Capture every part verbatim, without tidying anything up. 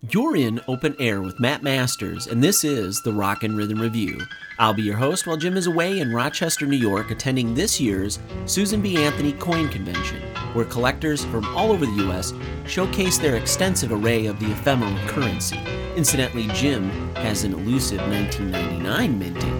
You're in Open Air with Matt Masters, and this is the Rock and Rhythm Review. I'll be your host while Jim is away in Rochester, New York, attending this year's Susan B. Anthony Coin Convention, where collectors from all over the U S showcase their extensive array of the ephemeral currency. Incidentally, Jim has an elusive nineteen ninety-nine minting.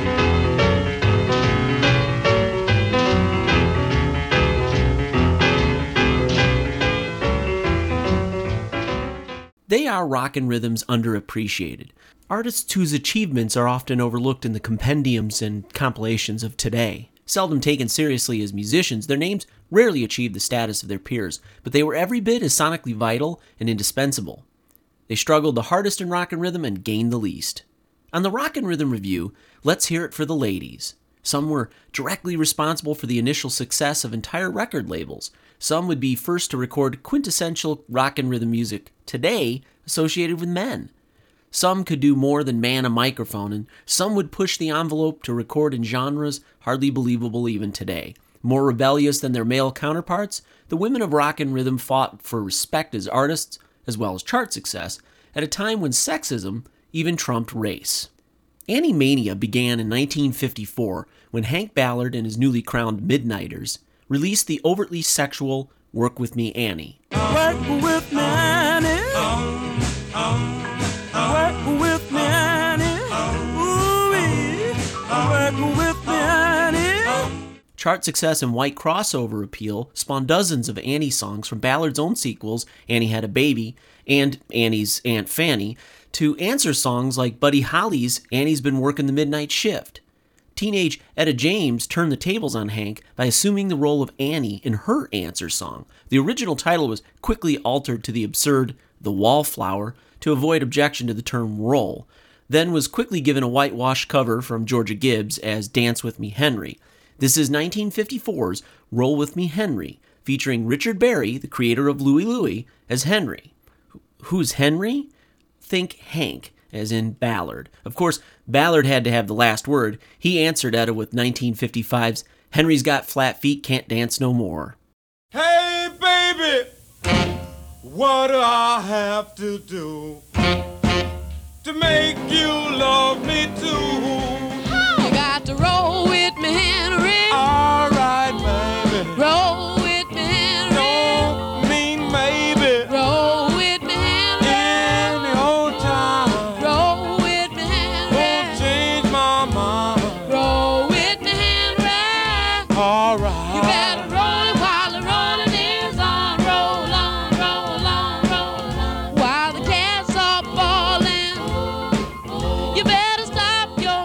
They are rock and rhythm's underappreciated. Artists whose achievements are often overlooked in the compendiums and compilations of today. Seldom taken seriously as musicians, their names rarely achieved the status of their peers, but they were every bit as sonically vital and indispensable. They struggled the hardest in rock and rhythm and gained the least. On the Rock and Rhythm Review, let's hear it for the ladies. Some were directly responsible for the initial success of entire record labels. Some would be first to record quintessential rock and rhythm music today associated with men. Some could do more than man a microphone, and some would push the envelope to record in genres hardly believable even today. More rebellious than their male counterparts, the women of rock and rhythm fought for respect as artists, as well as chart success, at a time when sexism even trumped race. Annie Mania began in nineteen fifty-four when Hank Ballard and his newly crowned Midnighters released the overtly sexual Work With Me, Annie. Work with me, Annie. Work with me, Annie. Ooh-wee. Work with me, Annie. Chart success and white crossover appeal spawned dozens of Annie songs from Ballard's own sequels, Annie Had a Baby, and Annie's Aunt Fanny, to answer songs like Buddy Holly's Annie's Been Working the Midnight Shift. Teenage Etta James turned the tables on Hank by assuming the role of Annie in her answer song. The original title was quickly altered to the absurd The Wallflower to avoid objection to the term role, then was quickly given a whitewash cover from Georgia Gibbs as Dance With Me Henry. This is nineteen fifty-four's Roll With Me Henry, featuring Richard Berry, the creator of Louie Louie, as Henry. Who's Henry? Think Hank, as in Ballard. Of course, Ballard had to have the last word. He answered Etta with nineteen fifty-five's Henry's Got Flat Feet, Can't Dance No More. Hey, baby, what do I have to do to make you love me too? You got to roll with me, Henry. All right, baby. Roll with me, Henry. Don't mean maybe. Roll with me, Henry. Any old time. Roll with me, Won't Henry. change my mind. Roll with me, Henry. All right. You better roll it while the rolling is on. Roll on, roll on, roll on. While the cats are falling, you better stop your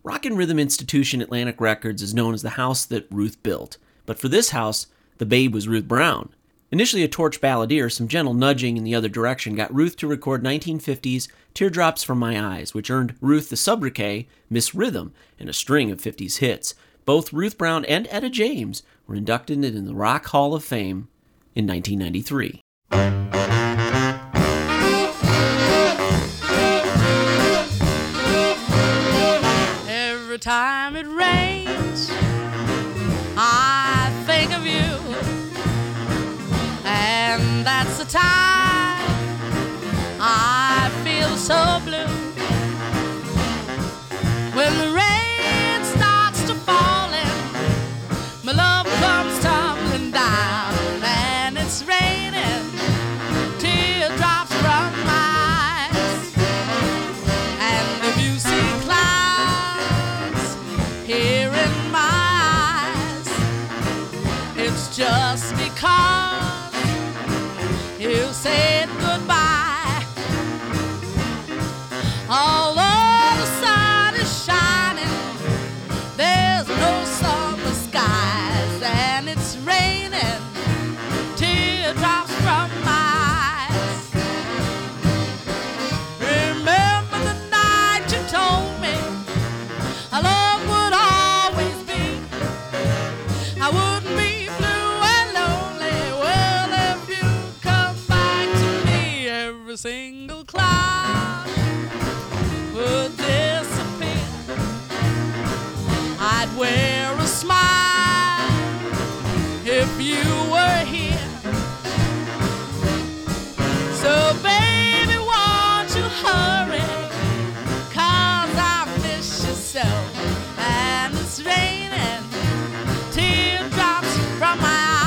Rock and Rhythm Institution Atlantic Records is known as the house that Ruth built. But for this house, the babe was Ruth Brown. Initially a torch balladeer, some gentle nudging in the other direction got Ruth to record nineteen fifties Teardrops from My Eyes, which earned Ruth the sobriquet Miss Rhythm and a string of fifties hits. Both Ruth Brown and Etta James were inducted into the Rock Hall of Fame in nineteen ninety-three. Every time it rains, I think of you, and that's the time I feel so blue. When the rain starts to falling, my love comes tumbling down, and it's raining teardrops from my eyes. And if you see clouds here in my eyes, it's just because you said goodbye. Although the sun is shining, there's no summer skies, and it's raining teardrops from my eyes. Remember the night you told me our love would always be. I wouldn't be blue and lonely. Well, if you come back to me, every single cloud would disappear. I'd wear a smile if you were here. So baby, won't you hurry, 'cause I miss you so. And it's raining teardrops from my eyes.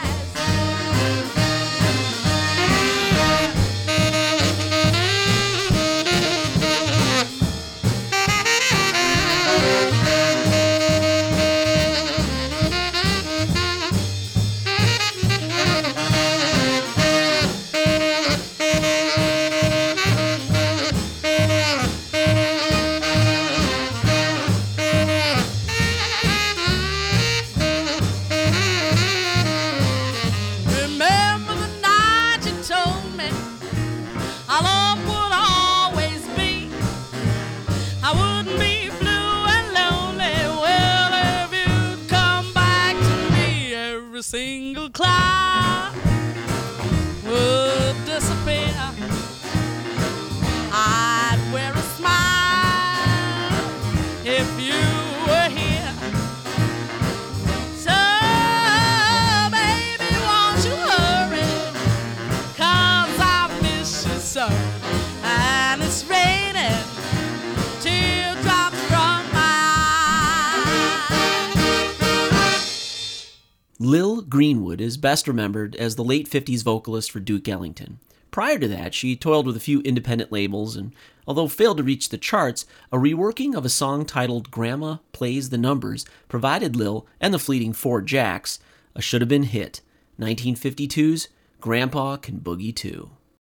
Remember the night you told me our love would always be. I wouldn't be blue and lonely. Well, if you'd come back to me, every single cloud would disappear. I'd wear a smile if you were here. So, baby, won't you hurry, 'cause I miss you so. And it's raining teardrops from my eyes. Lil Greenwood is best remembered as the late fifties vocalist for Duke Ellington. Prior to that, she toiled with a few independent labels and, although failed to reach the charts, a reworking of a song titled Grandma Plays the Numbers provided Lil and the Fleeting Four Jacks a should-have-been hit, nineteen fifty-two's Grandpa Can Boogie Too.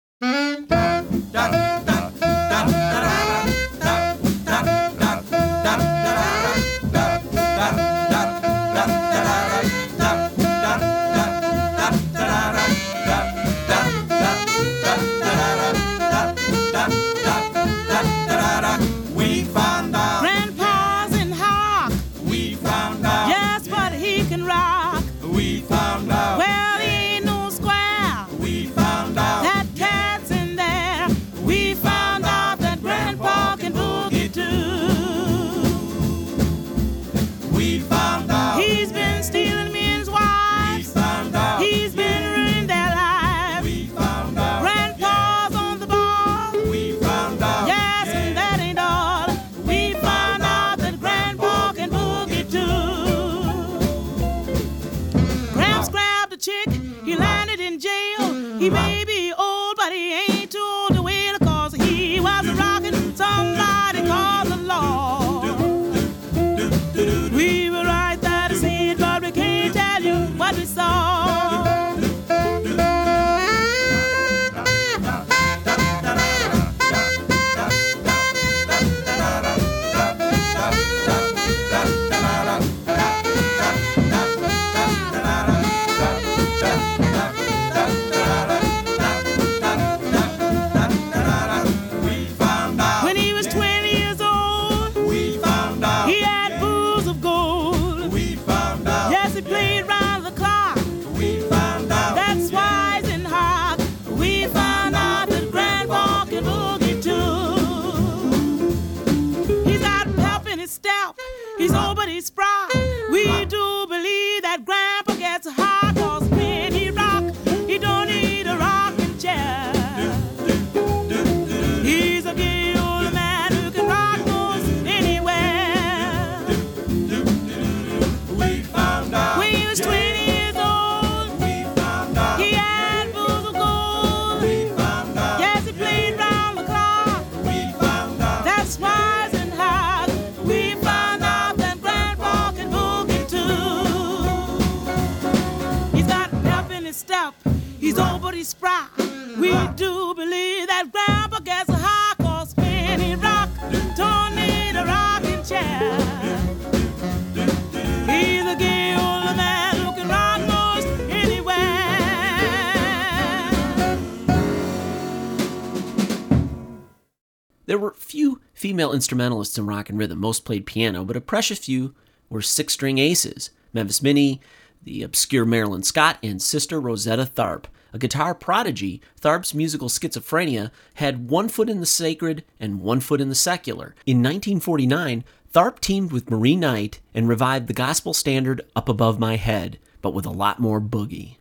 We found out, Grandpa's in hock, we found out, yes, but he can rock. we found out, Well, he ain't no square. we found out, That cat's in so but he's spry. We do believe that Grandpa gets high, cause when he rock, he don't need a rocking chair. He's a gay old man who can rock most anywhere. We found out. When he was twenty years old, We found out. he had full of gold. We found out. Yes, he played round the clock. We found out. That's wise and hard. We found out that Grandpa can boogie too. He's got pep in his step. He's old but he's spry. We do believe that Grandpa gets high, cause when he rock, don't need a rocking chair. He's a gay old man who can rock most anywhere. There were few female instrumentalists in rock and rhythm. Most played piano, but a precious few were six-string aces. Memphis Minnie, the obscure Marilyn Scott, and Sister Rosetta Tharpe. A guitar prodigy, Tharpe's musical schizophrenia had one foot in the sacred and one foot in the secular. In nineteen forty-nine, Tharpe teamed with Marie Knight and revived the gospel standard Up Above My Head, but with a lot more boogie.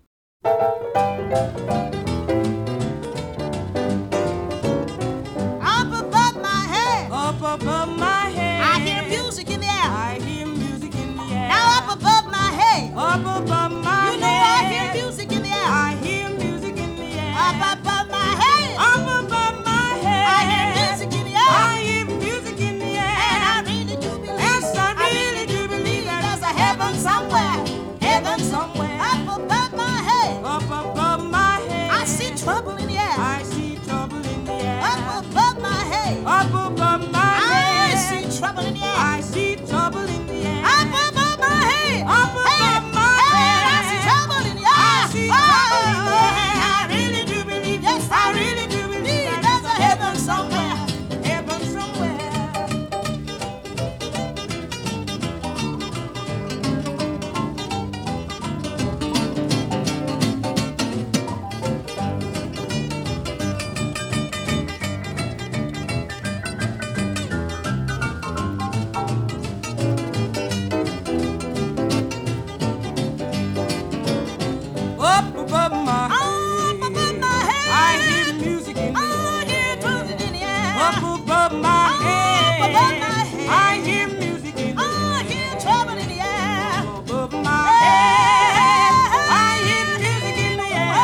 Up above my head, Up above my head, I hear music in the air. I hear music in the air. Now up above my head, Up above my you know I head, hear music in the air. I hear music in the air. Up above my head, Up above my head, I hear music in the air. I hear music in the air. And I really do believe, Yes, I really do believe that there's a heaven somewhere, heaven somewhere. Up above my head, Up above my head, I see trouble in the air. I see trouble in the air. Up above my head, Up above my I head, see trouble in the air. I see trouble in the air. Up above my head, Up above my head, I head, see trouble in the air. I see trouble in the air. I really do believe, yes, I really do believe there's a heaven somewhere, heaven somewhere. Up above my Up above my head, I hear music in the I hear air. truth in the air. Up above my Up head, above my head. I hear music in the I hear trouble in the air. air. Above my head, I hear music in the air.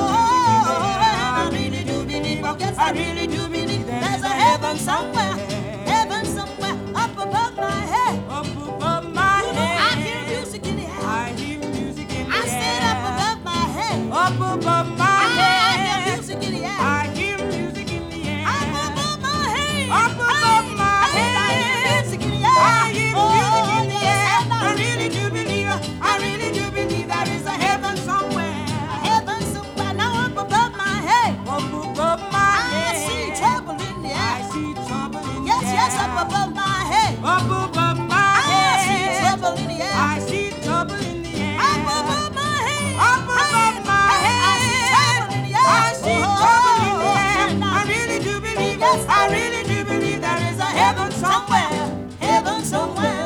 I really do believe, oh, yes, I really do believe there's a heaven somewhere, heaven somewhere up above my head. Up above my You know, I head, hear music in the air. I hear music in the I air. said up above my head. Up above my I hear head, music in the air. I hear music in the air. Up above my head. Up above my Hey, I head. hear music in the air. I hear Oh, music in the yes, air. and I really do believe, I really do believe there is a heaven somewhere. heaven somewhere. Now up above my head. Up above my I head, see trouble in the I air. see trouble in the Yes, air. yes, up above my head. Up above my I head, see trouble in the air. I see trouble in the air. Up above my head. Up above my Hey, I see trouble in the air. I see trouble in the air. Oh, I really do believe, Yes, I really do believe there is a heaven somewhere. heaven somewhere.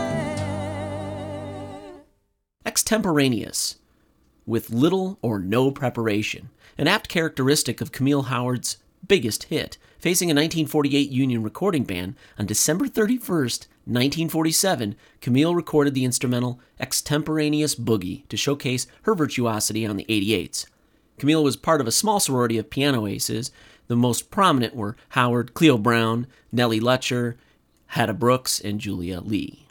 Extemporaneous, with little or no preparation, an apt characteristic of Camille Howard's biggest hit. Facing a nineteen forty-eight Union recording ban, on December thirty-first, nineteen forty-seven, Camille recorded the instrumental Extemporaneous Boogie to showcase her virtuosity on the eighty-eights. Camille was part of a small sorority of piano aces. The most prominent were Howard, Cleo Brown, Nellie Letcher, Hadda Brooks, and Julia Lee.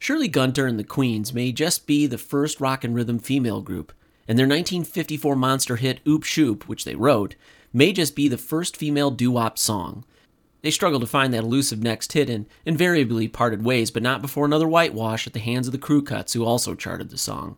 Shirley Gunter and the Queens may just be the first rock and rhythm female group, and their nineteen fifty-four monster hit Oop Shoop, which they wrote, may just be the first female doo-wop song. They struggled to find that elusive next hit and invariably parted ways, but not before another whitewash at the hands of the Crew Cuts, who also charted the song.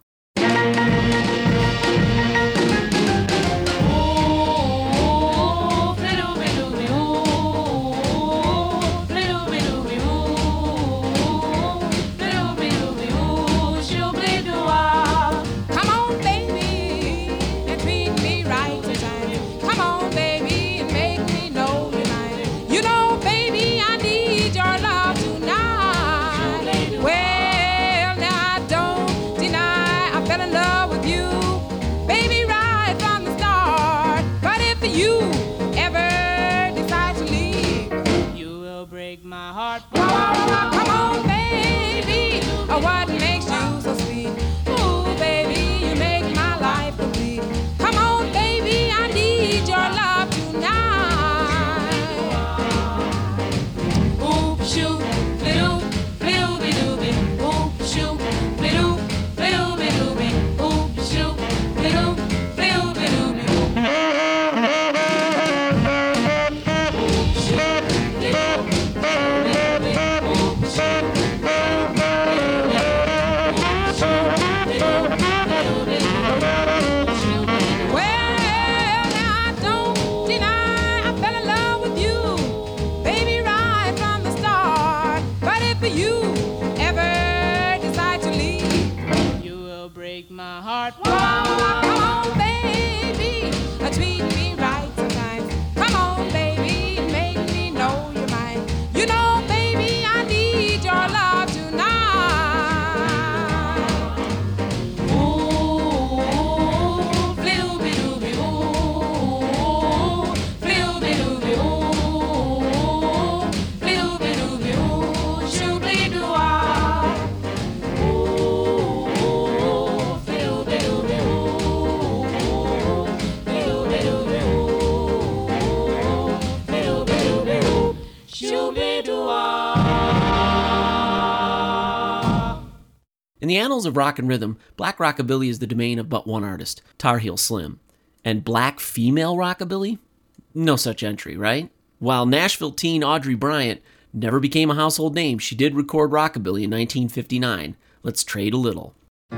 In the annals of rock and rhythm, black rockabilly is the domain of but one artist, Tar Heel Slim. And black female rockabilly? No such entry, right? While Nashville teen Audrey Bryant never became a household name, she did record rockabilly in nineteen fifty-nine. Let's trade a little.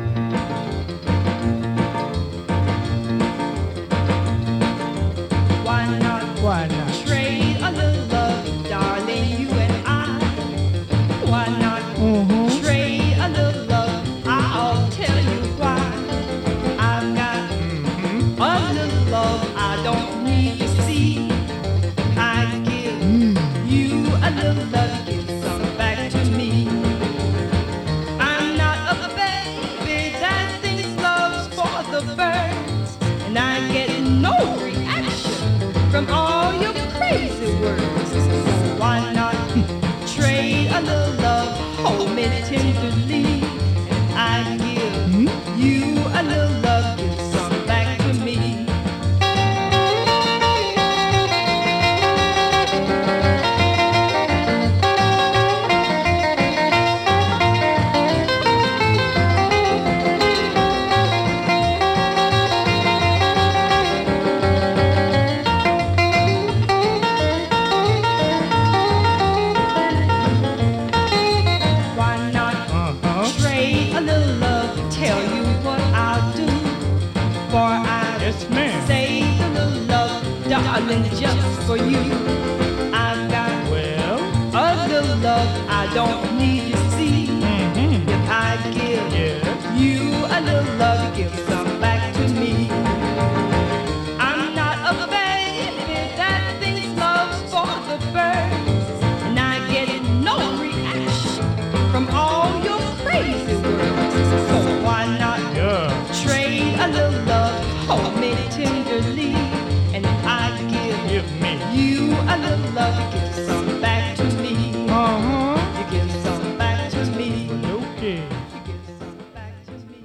Why not? Why not? Trade a little love, darling, you and I. Why not? Mm-hmm. Trade a little love, I'll tell you why. I've got Mm-hmm. a little love I don't need to see. I give you a little love, give some back to me. I'm not a baby that thinks love's for the birds, and I get no reaction from all your crazy words. So why not trade a little love, hold me tenderly, and I give you a little love, give some back to me. Why not Uh-huh. trade a little love? Tell you what I'll do. For I Yes, ma'am. saved a little love, darling, just for you. I've got Well, a little love I don't need to see. mm-hmm. If I give Yes. you a little love, give some back to me. I'm not a baby that thinks love's for the birds, and I get no reaction from all your crazy words. So why not Yeah. trade a little love, hold me tenderly, and if I give Give me. you a little love, give some back to me. Uh-huh. You give some back to me. Okay. You give some back to me.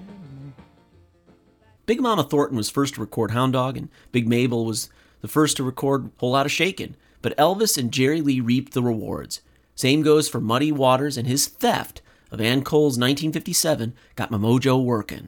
Big Mama Thornton was first to record Hound Dog, and Big Mabel was the first to record Whole Lotta Shakin'. But Elvis and Jerry Lee reaped the rewards. Same goes for Muddy Waters and his theft of Ann Cole's nineteen fifty-seven Got My Mojo Workin'.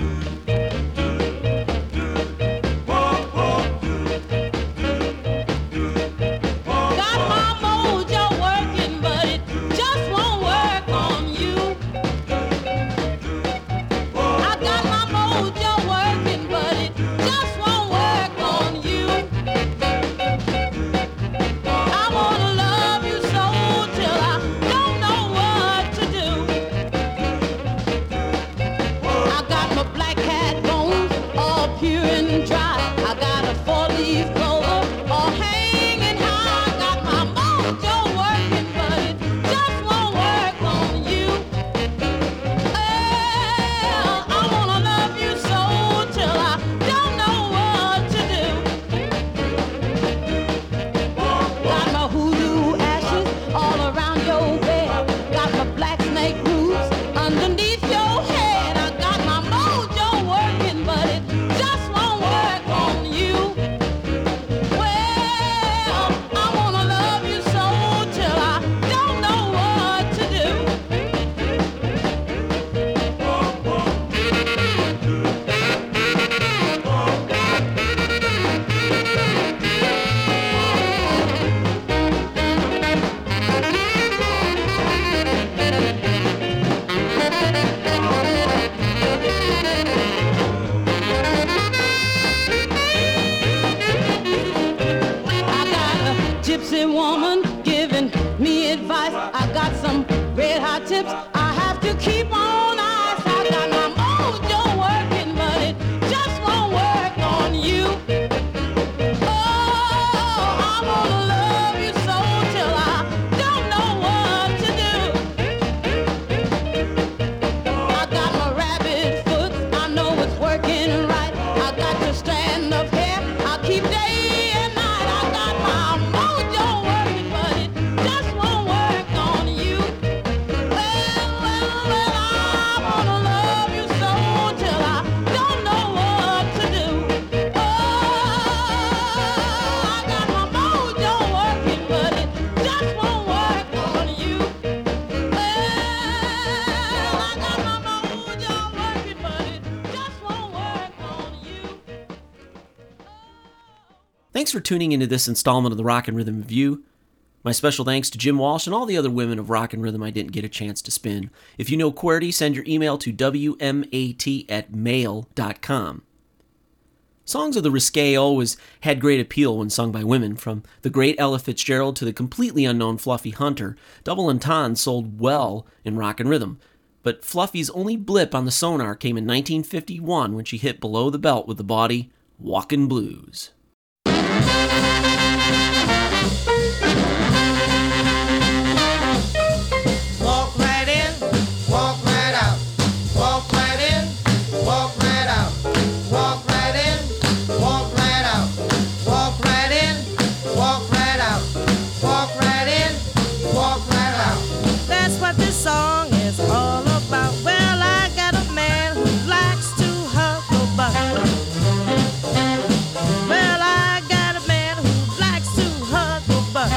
Thanks for tuning into this installment of the Rock and Rhythm Review. My special thanks to Jim Walsh and all the other women of rock and rhythm I didn't get a chance to spin. If you know QWERTY, send your email to w m a t at mail dot com. Songs of the risque always had great appeal when sung by women. From the great Ella Fitzgerald to the completely unknown Fluffy Hunter, Double Entendre sold well in rock and rhythm. But Fluffy's only blip on the sonar came in nineteen fifty-one when she hit below the belt with the body Walkin' Blues. Walk right in, walk right out. Walk right in, walk right out. Walk right in, walk right out. Walk right in, walk right out. Walk right in, walk right out. That's what this song is all about. Well, I got a man who likes to hustle, but well, I got a man who likes to hustle, but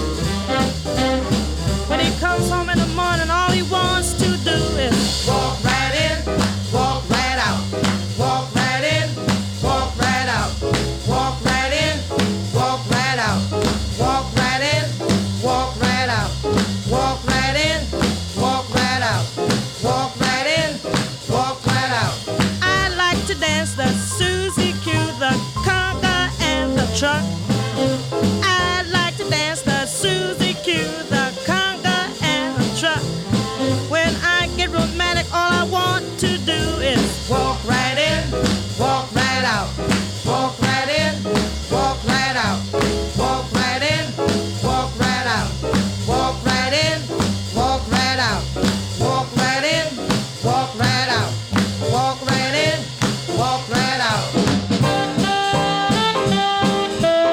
when he comes home in the morning, all he wants to do is Walk right in, walk right out. Walk right in, walk right out. Walk right in, walk right out. Walk right in, walk right out. Walk right in, walk right out. Walk right in, walk right out. I like to dance the Susie Q, the conga, and the truck. I like to dance the Susie Q, the conga, and the truck. When I get romantic, all I want to do is Walk right in, walk right out. Walk right in, walk right out. Walk right in, walk right out. Walk right in, walk right out. Walk right in, walk right out. Walk right in, walk right out.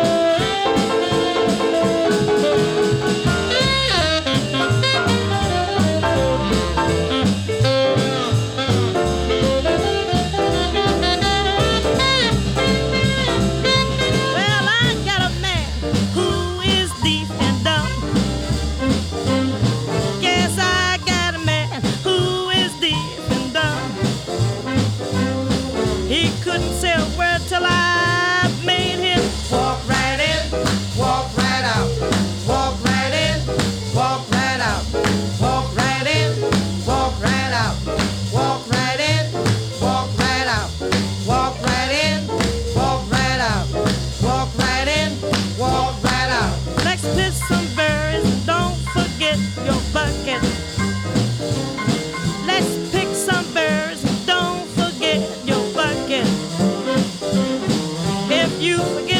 You forget